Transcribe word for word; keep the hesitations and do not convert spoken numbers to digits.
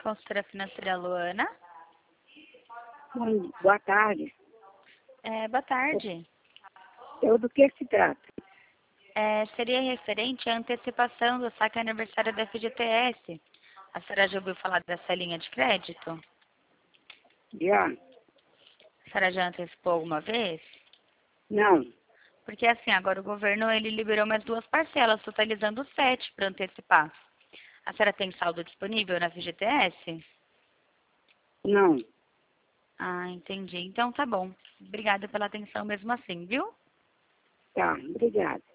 consultora financeira Luana. Bom, boa tarde. É, boa tarde. Eu, do que se trata? É, seria referente à antecipação do saque aniversário da F G T S. A senhora já ouviu falar dessa linha de crédito? Já? A senhora já antecipou alguma vez? Não. Porque assim, agora o governo ele liberou mais duas parcelas, totalizando sete para antecipar. A senhora tem saldo disponível na F G T S? Não. Ah, entendi. Então tá bom. Obrigada pela atenção mesmo assim, viu? Tá, obrigada.